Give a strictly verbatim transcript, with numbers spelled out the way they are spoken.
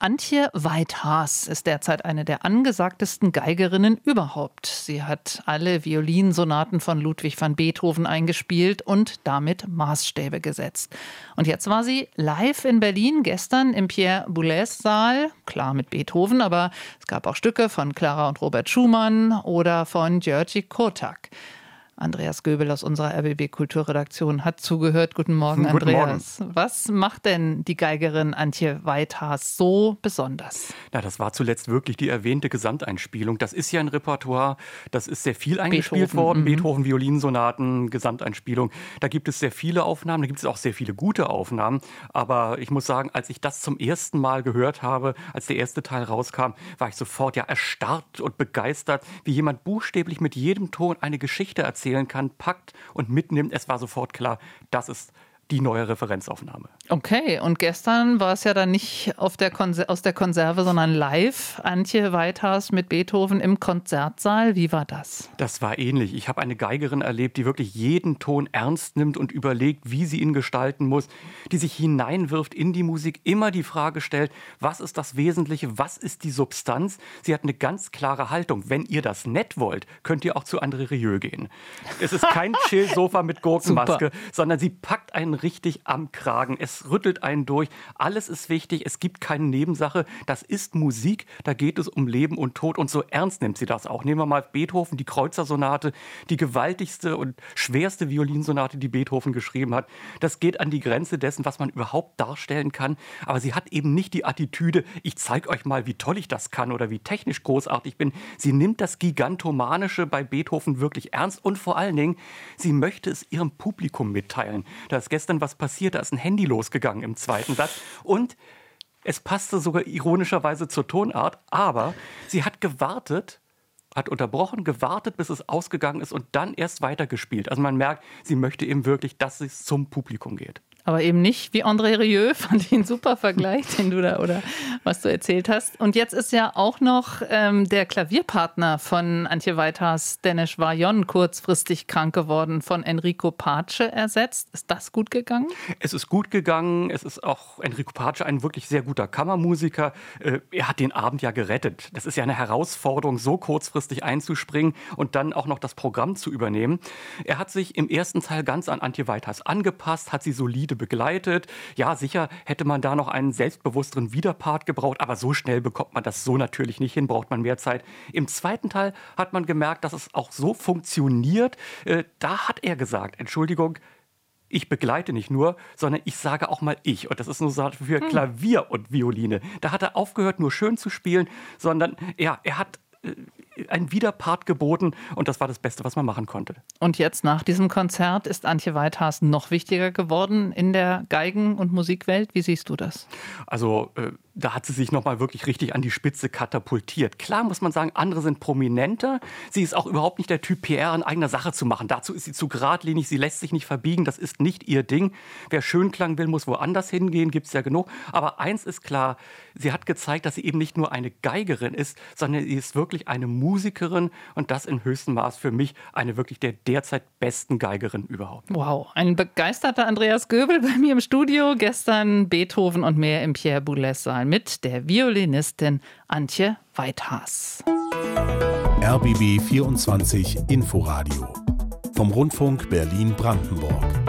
Antje Weithaas ist derzeit eine der angesagtesten Geigerinnen überhaupt. Sie hat alle Violinsonaten von Ludwig van Beethoven eingespielt und damit Maßstäbe gesetzt. Und jetzt war sie live in Berlin, gestern im Pierre Boulez Saal. Klar mit Beethoven, aber es gab auch Stücke von Clara und Robert Schumann oder von György Kortak. Andreas Göbel aus unserer R B B Kulturredaktion hat zugehört. Guten Morgen, Andreas. Guten Morgen. Was macht denn die Geigerin Antje Weithaas so besonders? Na, das war zuletzt wirklich die erwähnte Gesamteinspielung. Das ist ja ein Repertoire, das ist sehr viel eingespielt Beethoven, worden. Mhm. Beethoven, Violinsonaten, Gesamteinspielung. Da gibt es sehr viele Aufnahmen, da gibt es auch sehr viele gute Aufnahmen. Aber ich muss sagen, als ich das zum ersten Mal gehört habe, als der erste Teil rauskam, war ich sofort ja erstarrt und begeistert, wie jemand buchstäblich mit jedem Ton eine Geschichte erzählt kann, packt und mitnimmt. Es war sofort klar, das ist die neue Referenzaufnahme. Okay, und gestern war es ja dann nicht auf der Konser- aus der Konserve, sondern live. Antje Weithaas mit Beethoven im Konzertsaal. Wie war das? Das war ähnlich. Ich habe eine Geigerin erlebt, die wirklich jeden Ton ernst nimmt und überlegt, wie sie ihn gestalten muss, die sich hineinwirft in die Musik, immer die Frage stellt, was ist das Wesentliche, was ist die Substanz? Sie hat eine ganz klare Haltung. Wenn ihr das nett wollt, könnt ihr auch zu André Rieu gehen. Es ist kein Chill-Sofa mit Gurkenmaske, sondern sie packt einen richtig am Kragen. Es rüttelt einen durch. Alles ist wichtig. Es gibt keine Nebensache. Das ist Musik. Da geht es um Leben und Tod. Und so ernst nimmt sie das auch. Nehmen wir mal Beethoven, die Kreuzersonate, die gewaltigste und schwerste Violinsonate, die Beethoven geschrieben hat. Das geht an die Grenze dessen, was man überhaupt darstellen kann. Aber sie hat eben nicht die Attitüde, ich zeige euch mal, wie toll ich das kann oder wie technisch großartig ich bin. Sie nimmt das Gigantomanische bei Beethoven wirklich ernst. Und vor allen Dingen, sie möchte es ihrem Publikum mitteilen. Da ist gestern was passiert, da ist ein Handy losgegangen im zweiten Satz und es passte sogar ironischerweise zur Tonart, aber sie hat gewartet, hat unterbrochen, gewartet, bis es ausgegangen ist und dann erst weitergespielt. Also man merkt, sie möchte eben wirklich, dass es zum Publikum geht. Aber eben nicht wie André Rieu, fand ich einen super Vergleich, den du da oder was du erzählt hast. Und jetzt ist ja auch noch ähm, der Klavierpartner von Antje Weithaas, Deneš Vajon, kurzfristig krank geworden, von Enrico Pace ersetzt. Ist das gut gegangen? Es ist gut gegangen. Es ist auch Enrico Pace ein wirklich sehr guter Kammermusiker. Äh, er hat den Abend ja gerettet. Das ist ja eine Herausforderung, so kurzfristig einzuspringen und dann auch noch das Programm zu übernehmen. Er hat sich im ersten Teil ganz an Antje Weithaas angepasst, hat sie solide begleitet. Ja, sicher hätte man da noch einen selbstbewussteren Widerpart gebraucht, aber so schnell bekommt man das so natürlich nicht hin, braucht man mehr Zeit. Im zweiten Teil hat man gemerkt, dass es auch so funktioniert. Äh, da hat er gesagt, Entschuldigung, ich begleite nicht nur, sondern ich sage auch mal ich. Und das ist nur so für Klavier und Violine. Da hat er aufgehört, nur schön zu spielen, sondern ja, er hat ein Widerpart geboten und das war das Beste, was man machen konnte. Und jetzt nach diesem Konzert ist Antje Weithaas noch wichtiger geworden in der Geigen- und Musikwelt. Wie siehst du das? Also äh, da hat sie sich nochmal wirklich richtig an die Spitze katapultiert. Klar muss man sagen, andere sind prominenter. Sie ist auch überhaupt nicht der Typ, P R in eigener Sache zu machen. Dazu ist sie zu geradlinig, sie lässt sich nicht verbiegen. Das ist nicht ihr Ding. Wer Schönklang will, muss woanders hingehen, gibt es ja genug. Aber eins ist klar, sie hat gezeigt, dass sie eben nicht nur eine Geigerin ist, sondern sie ist wirklich eine Musikerin und das in höchstem Maß für mich eine wirklich der derzeit besten Geigerin überhaupt. Wow, ein begeisterter Andreas Göbel bei mir im Studio. Gestern Beethoven und mehr im Pierre Boulez Saal mit der Violinistin Antje Weithaas. R B B vierundzwanzig Inforadio vom Rundfunk Berlin-Brandenburg.